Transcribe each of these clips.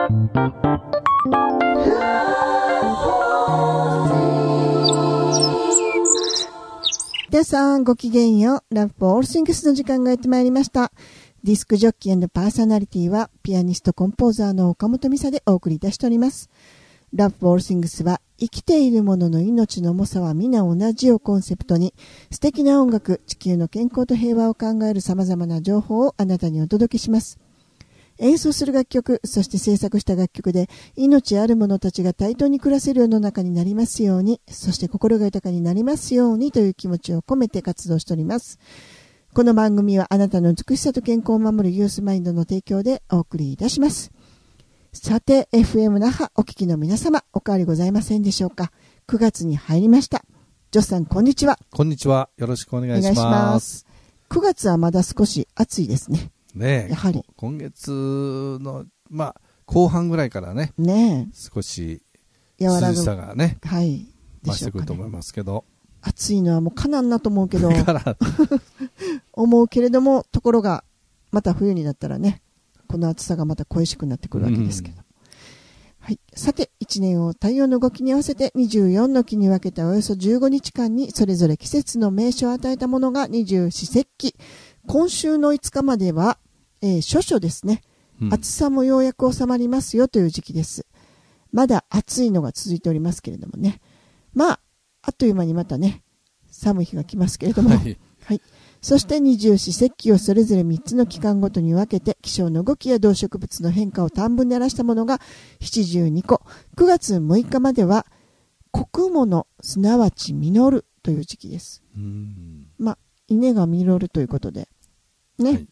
皆さんごきげんよう。ラブフォーオールシングスの時間がやってまいりました。ディスクジョッキー&パーソナリティはピアニストコンポーザーの岡本美沙でお送りいたしております。ラブフォーオールシングスは生きているものの命の重さは皆同じをコンセプトに素敵な音楽、地球の健康と平和を考える様々な情報をあなたにお届けします。演奏する楽曲、そして制作した楽曲で命ある者たちが対等に暮らせる世の中になりますように、そして心が豊かになりますようにという気持ちを込めて活動しております。この番組はあなたの美しさと健康を守るユースマインドの提供でお送りいたします。さて FM 那覇お聞きの皆様、お変わりございませんでしょうか。9月に入りました。ジョスさんこんにちは。 こんにちは、よろしくお願いします。 9月はまだ少し暑いですね。 ねえ、 やはり今月の後半ぐらいからね、少し涼しさがね、増してくると思いますけど、 暑いのはもうかなんなと思うけど思うけれども、ところがまた冬になったらね、この暑さがまた恋しくなってくるわけですけど、はい、さて1年を太陽の動きに合わせて24の期に分けたおよそ15日間にそれぞれ季節の名称を与えたものが二十四節気。今週の5日までは処暑ですね、暑さもようやく収まりますよという時期です。まだ暑いのが続いておりますけれどもね、あっという間にまたね寒い日が来ますけれども、はい、そして二十四節気をそれぞれ3つの期間ごとに分けて気象の動きや動植物の変化を短文で表したものが72個。9月6日までは穀物、すなわち実るという時期です。稲が実るということでね、はい、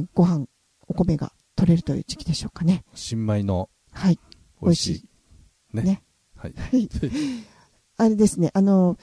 ご飯お米が取れるという時期でしょうかね。 新米の美味しいね。 はい、 あれですね、大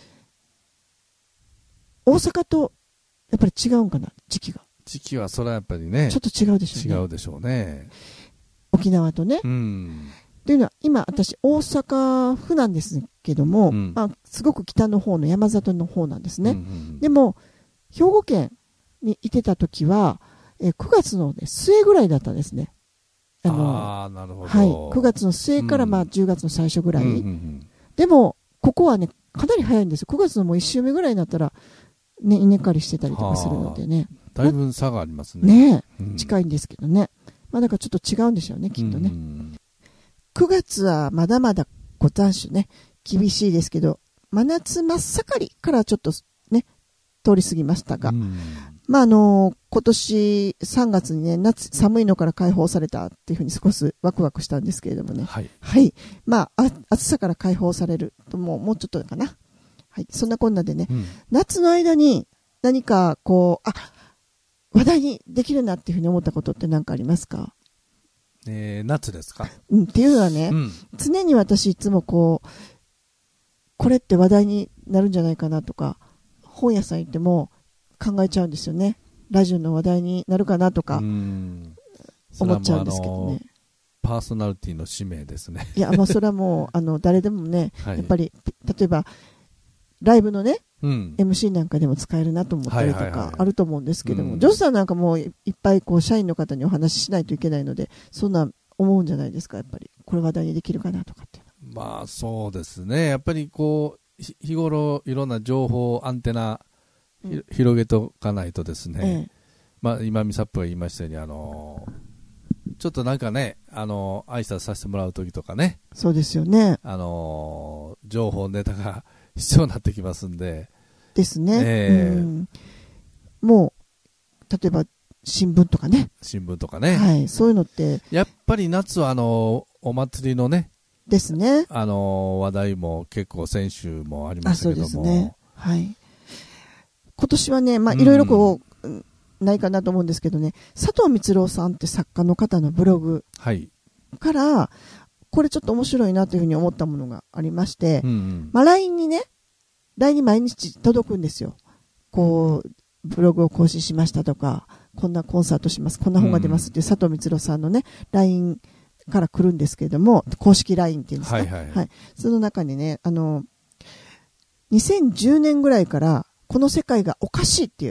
阪とやっぱり違うんかな、時期はそれはやっぱりね、 ちょっと違うでしょうね。 違うでしょうね。 沖縄とね。というのは今私大阪府なんですけども、すごく北の方の山里の方なんですね。でも兵庫県にいてた時は、9月の、末ぐらいだったんですね。 なるほど。 はい、9月の末から10月の最初ぐらい。でもここはねかなり早いんですよ。9月のもう1週目ぐらいになったらね、稲刈りしてたりとかするのでね。 だいぶ差がありますね。 近いんですけどね。だからちょっと違うんでしょうね、きっとね。9月はまだまだご残暑ね、厳しいですけど、真夏真っ盛りからちょっとね、通り過ぎましたが、今年3月にね、夏寒いのから解放されたっていうふうに少しワクワクしたんですけれどもね。はい。暑さから解放されるともうちょっとかな。はい。そんなこんなでね、夏の間に何か話題にできるなっていうふうに思ったことって何かありますか？ 夏ですか？ っていうのはね、常に私いつもこれって話題になるんじゃないかなとか、本屋さん行っても考えちゃうんですよね。ラジオの話題になるかなとか思っちゃうんですけどね。 パーソナリティの使命ですね。 いや、それはもう誰でもね、やっぱり例えばライブのね、MC なんかでも使えるなと思ったりとかあると思うんですけども、ジョスさんなんかもいっぱい社員の方にお話ししないといけないので、そんな思うんじゃないですか。やっぱりこれ話題にできるかなとかって。 そうですね。やっぱり日頃いろんな情報アンテナ広げておかないとですね、今ミサップが言いましたようにちょっとなんかね挨拶させてもらう時とかね、 そうですよね、 情報ネタが必要になってきますんでですね、もう例えば新聞とかね、はい、そういうのってやっぱり夏はお祭りのねですね、 話題も結構先週もありましたけども、 そうですね、はい、今年はね、いろいろないかなと思うんですけどね、佐藤光郎さんって作家の方のブログから、これちょっと面白いなというふうに思ったものがありまして、LINE に毎日届くんですよ。ブログを更新しましたとか、こんなコンサートします、こんな本が出ますっていう佐藤光郎さんのね、LINE から来るんですけれども、公式 LINE っていうんですか、はい、その中にね、2010年ぐらいからこの世界がおかしいっていう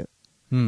うんうん。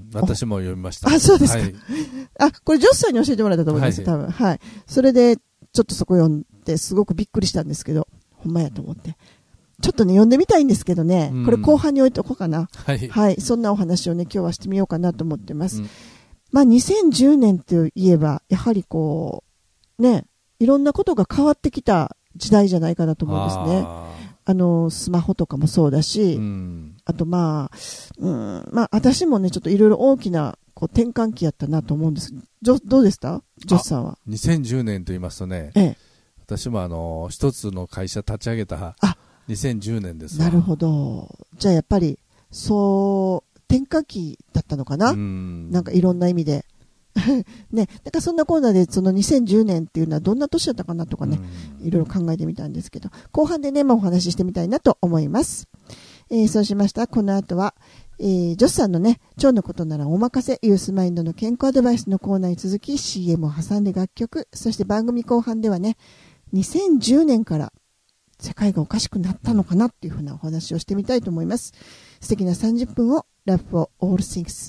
私も読みました。 あ、そうですか。 はい、 これジョスさんに教えてもらったと思います、 はい、 多分。はい。それで、ちょっとそこ読んで、すごくびっくりしたんですけど、ほんまやと思って。ちょっとね、読んでみたいんですけどね、これ後半に置いとこうかな。 はい。 はい。そんなお話をね、今日はしてみようかなと思ってます。まあ、2010年といえば、やはりこう、ね、いろんなことが変わってきた時代じゃないかなと思うんですね。スマホとかもそうだし、あとまあ、私もね、ちょっといろいろ大きなこう転換期やったなと思うんです。どうでしたジョスさんは。 2010年と言いますとね、私も一つの会社立ち上げた2010年です。 なるほど。じゃあやっぱり、転換期だったのかな、なんかいろんな意味で。ね、なんかそんなコーナーでその2010年っていうのはどんな年だったかなとかね、いろいろ考えてみたんですけど、後半でね、お話ししてみたいなと思います。そうしましたら、この後は、ジョスさんのね、腸のことならお任せ、ユースマインドの健康アドバイスのコーナーに続き、CM を挟んで楽曲、そして番組後半ではね、2010年から世界がおかしくなったのかなっていうふうなお話をしてみたいと思います。素敵な30分を Love for All Things。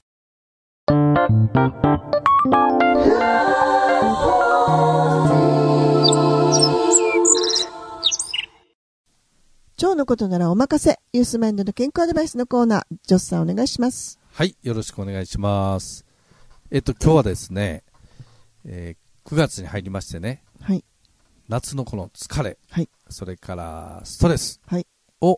腸のことならお任せ、ユースマインドの健康アドバイスのコーナー、ジョスさんお願いします。 はい、よろしくお願いします。今日はですね、9月に入りましてね、 はい、 夏のこの疲れ、 はい、 それからストレスを、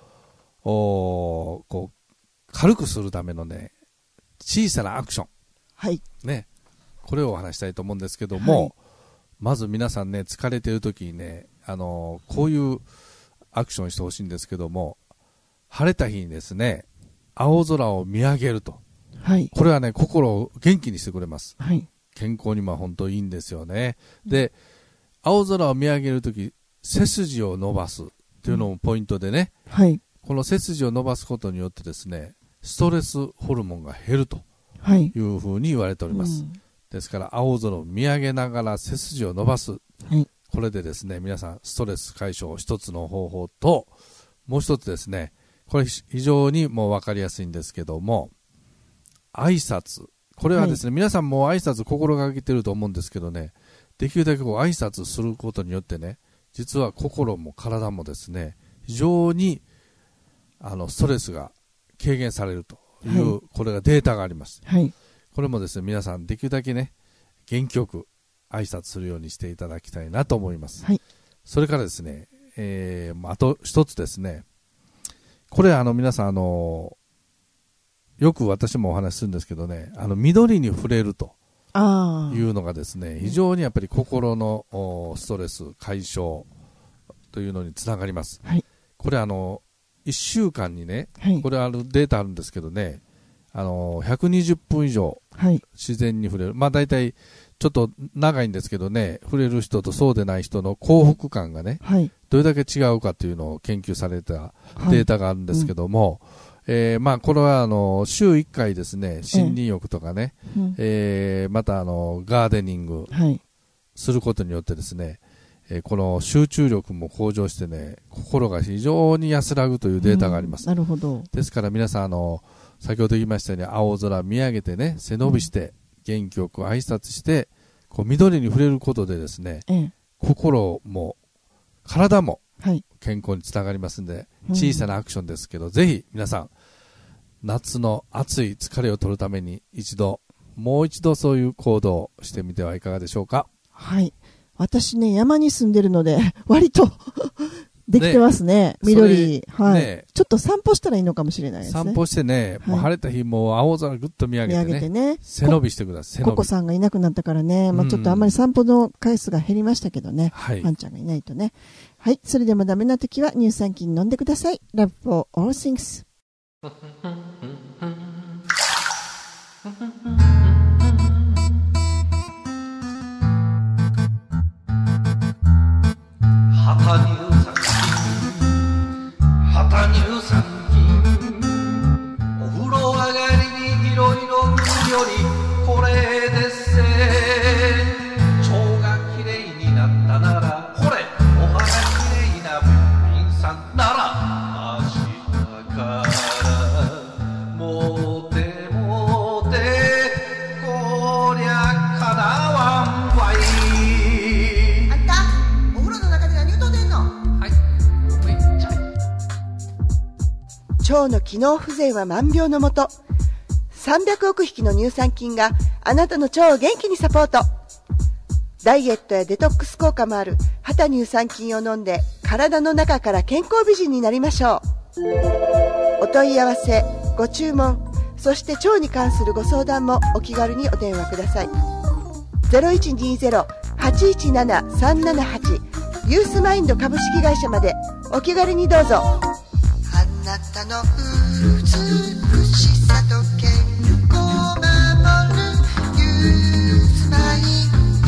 こう軽くするためのね、小さなアクション、 はいね、これをお話したいと思うんですけども、はい、まず皆さんね、疲れている時にね、こういうアクションしてほしいんですけども、晴れた日にですね、青空を見上げると、はい、これはね、心を元気にしてくれます、はい、健康にも本当いいんですよね。で、青空を見上げるとき、背筋を伸ばすというのもポイントでね、はい、この背筋を伸ばすことによってですね、ストレスホルモンが減るというふうに言われております、ですから青空を見上げながら背筋を伸ばす、はい、これでですね、皆さんストレス解消一つの方法と、もう一つですね、これ非常にもう分かりやすいんですけども、挨拶、これはですね、はい、皆さんも挨拶心がけてると思うんですけどね、できるだけこう挨拶することによってね、実は心も体もですね、非常にストレスが軽減されるという、はい、これがデータがあります、はい、これもですね、皆さんできるだけね、元気よく挨拶するようにしていただきたいなと思います、はい、それからですね、あと一つですね、これ皆さんよく私もお話しするんですけどね、緑に触れるというのがですね、非常にやっぱり心のストレス解消というのにつながります、はい、これ1週間にね、はい、これデータあるんですけどね、120分以上自然に触れる、まあ大体ちょっと長いんですけどね、触れる人とそうでない人の幸福感がね、はい、どれだけ違うかというのを研究されたデータがあるんですけども、まあこれは週1回ですね、森林浴とかね、またガーデニングすることによってですね、この集中力も向上してね、心が非常に安らぐというデータがあります、 なるほど。 ですから皆さん先ほど言いましたように、青空見上げてね、背伸びして元気よく挨拶してこう緑に触れることでですね、心も体も健康につながりますので、小さなアクションですけど、ぜひ皆さん夏の暑い疲れを取るためにもう一度そういう行動をしてみてはいかがでしょうか。 はい、私ね、山に住んでるので割とできてますね、緑、はい、ね、ちょっと散歩したらいいのかもしれないですね。 散歩してね、もう晴れた日、もう青空ぐっと見上げてね、背伸びしてください。 ココさんがいなくなったからね、まあ、ちょっとあんまり散歩の回数が減りましたけどね、はい、ワンちゃんがいないとね。はい、それでもダメな時は乳酸菌飲んでください。 Love for all things。 旗乳酸菌、お風呂上がりにいろいろ塗るよりこれでっせ。腸がきれいになったならほれ、お肌きれいなべっぴんさんなら明日からもて腸の機能不全は万病のもと。300億匹の乳酸菌があなたの腸を元気にサポート。ダイエットやデトックス効果もある肌乳酸菌を飲んで、体の中から健康美人になりましょう。お問い合わせ、ご注文、そして腸に関するご相談もお気軽にお電話ください。0120-817-378 ユースマインド株式会社までお気軽にどうぞ。あなたの美しさと健康を守るユースマイン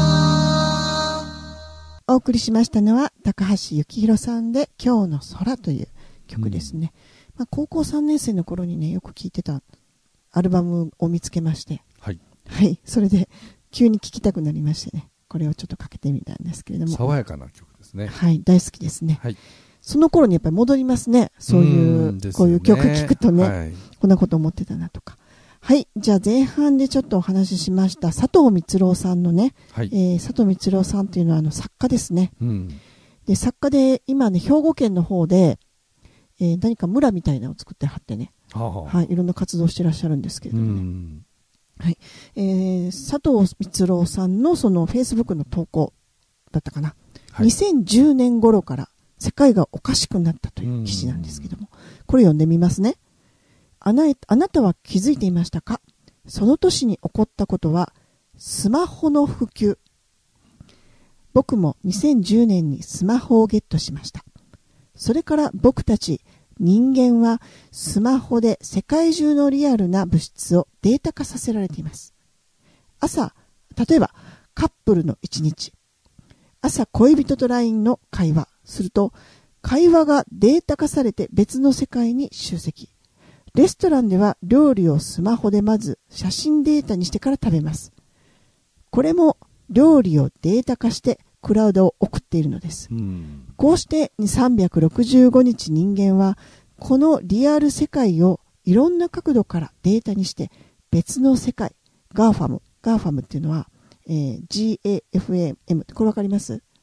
ド。 お送りしましたのは高橋幸宏さんで今日の空という曲ですね。高校3年生の頃にね、よく聴いてたアルバムを見つけまして、はい。はい。それで急に聴きたくなりましてね、これをちょっとかけてみたんですけれども。 爽やかな曲ですね。 はい。大好きですね。 はい。 その頃にやっぱり戻りますね。そういう、こういう曲聴くとね、はい、こんなこと思ってたなとか。はい。じゃあ前半でちょっとお話ししました佐藤光郎さんのね、はい、佐藤光郎さんっていうのは作家ですね。で、作家で今ね、兵庫県の方で、何か村みたいなのを作ってはってね、はい、いろんな活動してらっしゃるんですけれどもね。はい。佐藤光郎さんのその Facebook の投稿だったかな。はい、2010年頃から世界がおかしくなったという記事なんですけども、これ読んでみますね。あなたは気づいていましたか？その年に起こったことはスマホの普及。僕も2010年にスマホをゲットしました。それから僕たち人間はスマホで世界中のリアルな物質をデータ化させられています。朝、例えばカップルの一日。朝恋人と LINE の会話すると、会話がデータ化されて別の世界に集積。レストランでは料理をスマホでまず写真データにしてから食べます。これも料理をデータ化してクラウドを送っているのです。こうして365日人間はこのリアル世界をいろんな角度からデータにして別の世界、GAFAM っていうのは、GAFAM これわかります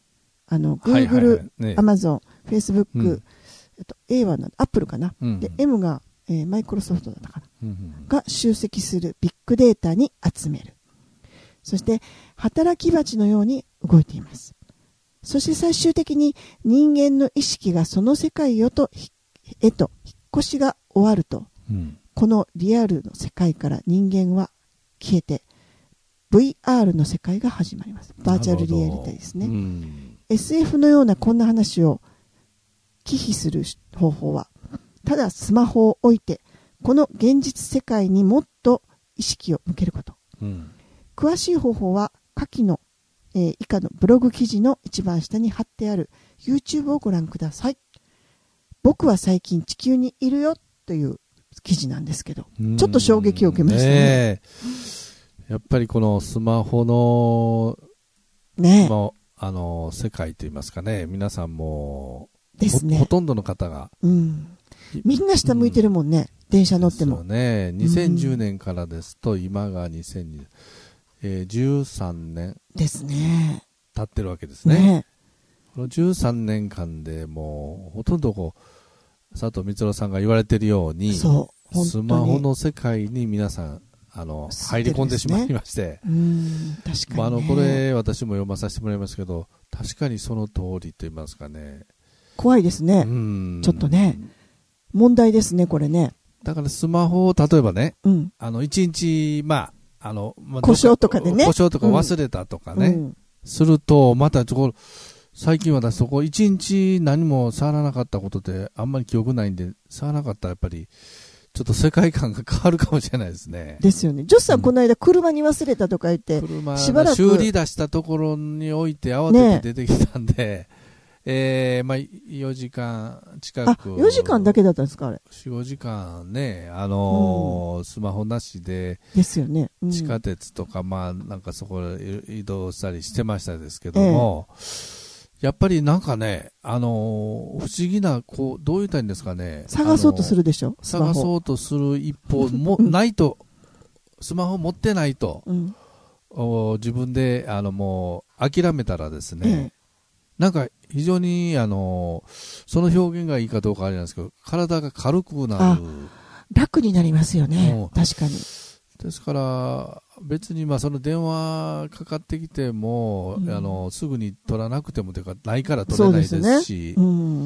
？Google、Amazon、Facebook、A はApple かな、で M が、マイクロソフトだったかな、が集積するビッグデータに集める。そして働き蜂のように動いています。そして最終的に人間の意識がその世界へと引っ越しが終わると、このリアルの世界から人間は消えて VR の世界が始まります。バーチャルリアリティですね。SF のようなこんな話を忌避する方法は、ただスマホを置いてこの現実世界にもっと意識を向けること。詳しい方法は下記の、以下のブログ記事の一番下に貼ってある YouTube をご覧ください。僕は最近地球にいるよという記事なんですけど、ちょっと衝撃を受けましたね。 やっぱりこのスマホの、世界といいますかね、皆さんもですね、ほとんどの方が、 みんな下向いてるもんね、電車乗っても。 そうね、2010年からですと、今が2020、13年ですね。 経ってるわけですね。この13年間でもうほとんど佐藤光郎さんが言われているように、スマホの世界に皆さん入り込んでしまいまして、 確かにね、 これ私も読まさせてもらいますけど、確かにその通りと言いますかね。 怖いですね。ちょっとね、問題ですね、これね。 だからスマホを例えばね、一日故障とかでね、 故障とか忘れたとかね、するとまた最近私そこ一日何も触らなかったことであんまり記憶ないんで、触らなかったらやっぱりちょっと世界観が変わるかもしれないですね。 ですよね。ジョスさん、この間車に忘れたとか言って、しばらく修理出したところに置いて慌てて出てきたんで、4時間近く。 4時間だけだったんですか、あれ。 4、5時間ね、スマホなしで、 ですよね。 地下鉄とか、なんかそこで移動したりしてましたですけども、やっぱりなんかね、不思議な、どう言ったらいいんですかね。 探そうとするでしょ、 探そうとする一方も、ないと、スマホ持ってないと、自分で、もう、諦めたらですね、 なんか非常にその表現がいいかどうかあれなんですけど、体が軽くなる。 楽になりますよね。確かに。 ですから別にその電話かかってきても、すぐに取らなくてもというかないから取れないですし、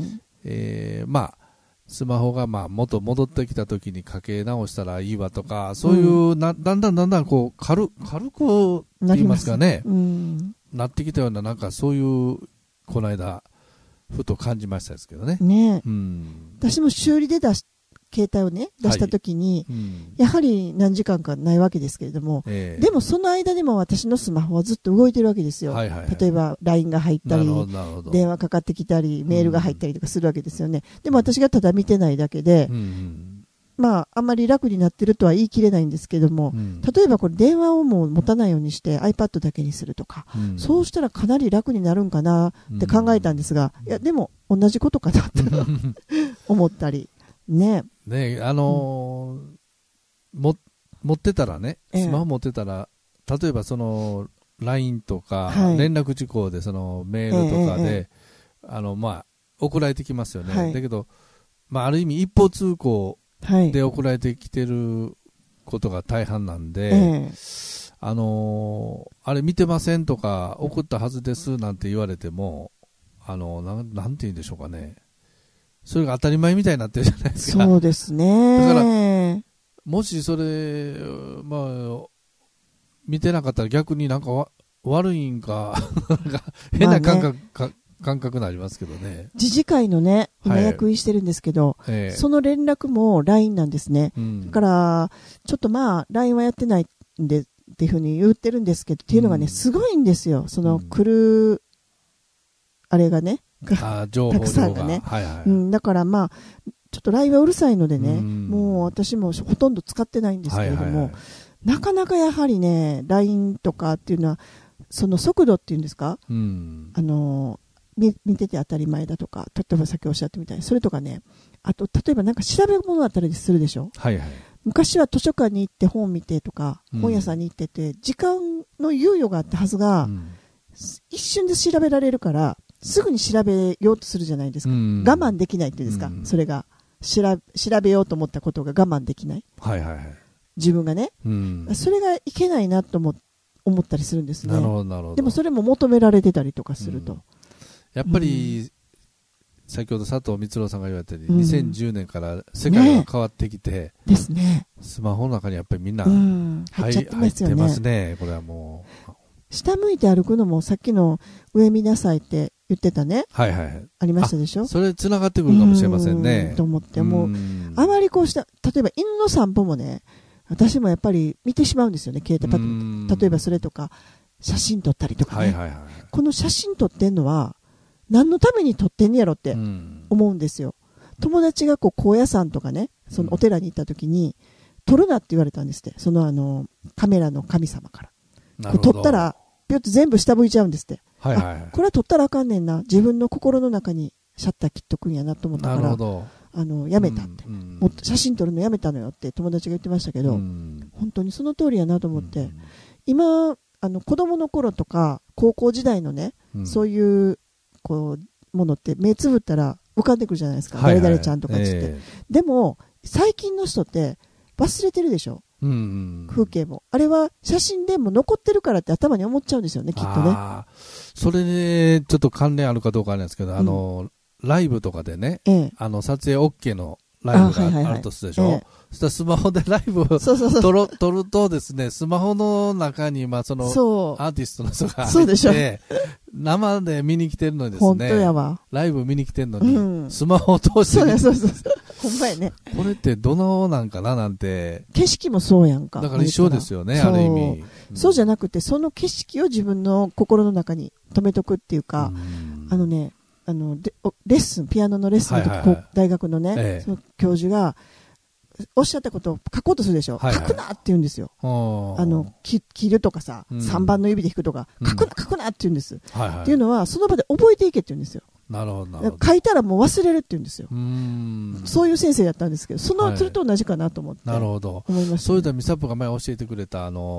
スマホが元戻ってきた時にかけ直したらいいわとか、そういうだんだんこう軽く言いますかね、なってきたような、なんかそういうこの間ふと感じましたですけどね。 私も修理で携帯をね出した時に、やはり何時間かないわけですけれども、でもその間でも私のスマホはずっと動いてるわけですよ。例えば LINE が入ったり、電話かかってきたり、メールが入ったりとかするわけですよね。でも私がただ見てないだけで、あんまり楽になってるとは言い切れないんですけども、例えばこれ電話をもう持たないようにして iPad だけにするとか、そうしたらかなり楽になるんかなって考えたんですが、いやでも同じことかなって思ったりね。持ってたらね、スマホ持ってたら、例えばその LINE とか、連絡事項でそのメールとかで、送られてきますよね。だけど、ある意味一方通行で送られてきてることが大半なんで、あれ見てませんとか、送ったはずですなんて言われても、なんて言うんでしょうかね。それが当たり前みたいになってるじゃないですか。 そうですね。 だから、もしそれ、見てなかったら逆になんか悪いんか、変な感覚になりますけどね。 自治会のね、今役員してるんですけど、その連絡も LINE なんですね。だから、ちょっとLINE はやってないんで、っていうふうに言ってるんですけど、っていうのがね、すごいんですよ。その来る、あれがね。 情報たくさんがね。だからちょっと LINE はうるさいのでね、もう私もほとんど使ってないんですけれども、なかなかやはりね、LINE とかっていうのは、その速度っていうんですか、見てて当たり前だとか、例えばさっきおっしゃってみたいに、それとかね、あと、例えばなんか調べ物あったりするでしょ。昔は図書館に行って本見てとか、本屋さんに行ってて、時間の猶予があったはずが、一瞬で調べられるから、すぐに調べようとするじゃないですか。我慢できないっていうんですか。それが調べようと思ったことが我慢できない。自分がね。それがいけないなと思ったりするんですね。でもそれも求められてたりとかすると。 やっぱり、先ほど佐藤光郎さんが言われたように、2010年から世界が変わってきて、 ですね。 スマホの中にやっぱりみんな入ってますね。これはもう。 下向いて歩くのもさっきの上見なさいって言ってたね。ありましたでしょ。 それ繋がってくるかもしれませんね。 と思って、もう、あまりこうした、例えば犬の散歩もね、私もやっぱり見てしまうんですよね、携帯パッと。例えばそれとか、写真撮ったりとかね。この写真撮ってんのは、何のために撮ってんやろって思うんですよ。友達が高野山とかね、そのお寺に行った時に、撮るなって言われたんですって。そのカメラの神様から。撮ったら、ぴょっと全部下向いちゃうんですって。これは撮ったらあかんねんな。自分の心の中にシャッター切っとくんやなと思ったから、やめたって。もっと写真撮るのやめたのよって友達が言ってましたけど、本当にその通りやなと思って、今、子供の頃とか、高校時代のね、そういう、ものって目つぶったら浮かんでくるじゃないですか。誰々ちゃんとかっつって。でも、最近の人って忘れてるでしょ。風景も。あれは写真でも残ってるからって頭に思っちゃうんですよね、きっとね。 それね、ちょっと関連あるかどうかあれなんですけど、ライブとかでね、撮影 OK のライブがあるとするでしょ。そしたらスマホでライブを撮るとですね、スマホの中に、その、アーティストの人が入って、生で見に来てるのにですね、ライブ見に来てるのに、スマホを通して、 ほんまやね。 これってどのなんかななんて。 景色もそうやんか。 だから一緒ですよね、ある意味。 そうじゃなくて、その景色を自分の心の中に留めとくっていうか、レッスン、ピアノのレッスンの時、大学のね、その教授が、おっしゃったことを書こうとするでしょ。書くなって言うんですよ。切るとかさ、3番の指で弾くとか、書くなって言うんです。っていうのは、その場で覚えていけって言うんですよ。 なるほど。 書いたらもう忘れるって言うんですよ。そういう先生やったんですけど、それと同じかなと思って。 なるほど。 思いました。 そういうのはミサップが前教えてくれた、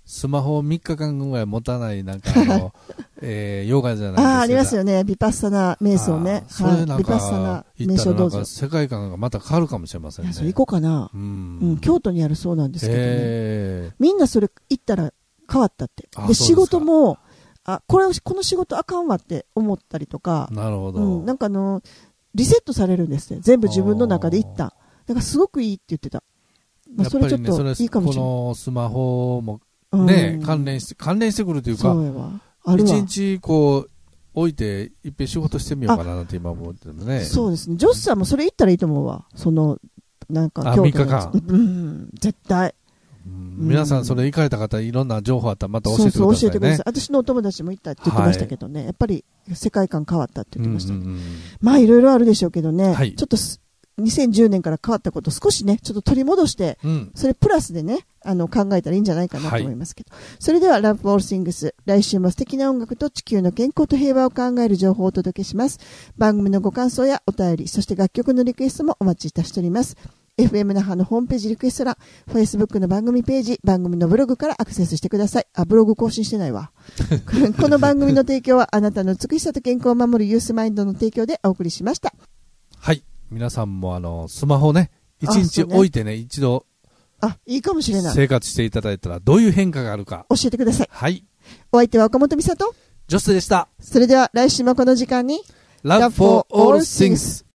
スマホ3日間ぐらい持たない、なんかヨガじゃないですか。 ありますよね。ビパッサナ瞑想ね。 それなんビパッサかナ行ったらなん瞑想どうぞ。 か世界観がまた変わるかもしれませんね。 それ行こうかな。京都にあるそうなんですけどね。みんなそれ行ったら変わったって。で、仕事も、この仕事あかんわって思ったりとか。 なるほど。 なんかリセットされるんですね。全部自分の中で行った。だからすごくいいって言ってた。まあ、それちょっといいかもしれない。 このスマホもね、関連してくるというか、一日こう置いていっぺん仕事してみようかななんて今思ってるね。 そうですね。ジョスさんもそれ言ったらいいと思うわ。なんか京都のやつ。 3日間。絶対。 皆さんそれ行かれた方いろんな情報あったらまた教えてくださいね。 そう教えてください。私のお友達も行ったって言ってましたけどね。やっぱり世界観変わったって言ってました。まあいろいろあるでしょうけどね。ちょっと2010年から変わったこと少しね、ちょっと取り戻して、それプラスでね、考えたらいいんじゃないかなと思いますけど。それでは Love All Things、来週も素敵な音楽と地球の健康と平和を考える情報をお届けします。番組のご感想やお便り、そして楽曲のリクエストもお待ちいたしております。FM 那覇のホームページリクエスト欄、Facebook の番組ページ、番組のブログからアクセスしてください。ブログ更新してないわ。この番組の提供はあなたの美しさと健康を守るユースマインドの提供でお送りしました。 はい。皆さんもスマホね、一日置いてね、一度、 いいかもしれない。 生活していただいたらどういう変化があるか。 教えてください。 はい。 お相手は岡本美里。 ジョスでした。 それでは来週もこの時間に、 Love for all things。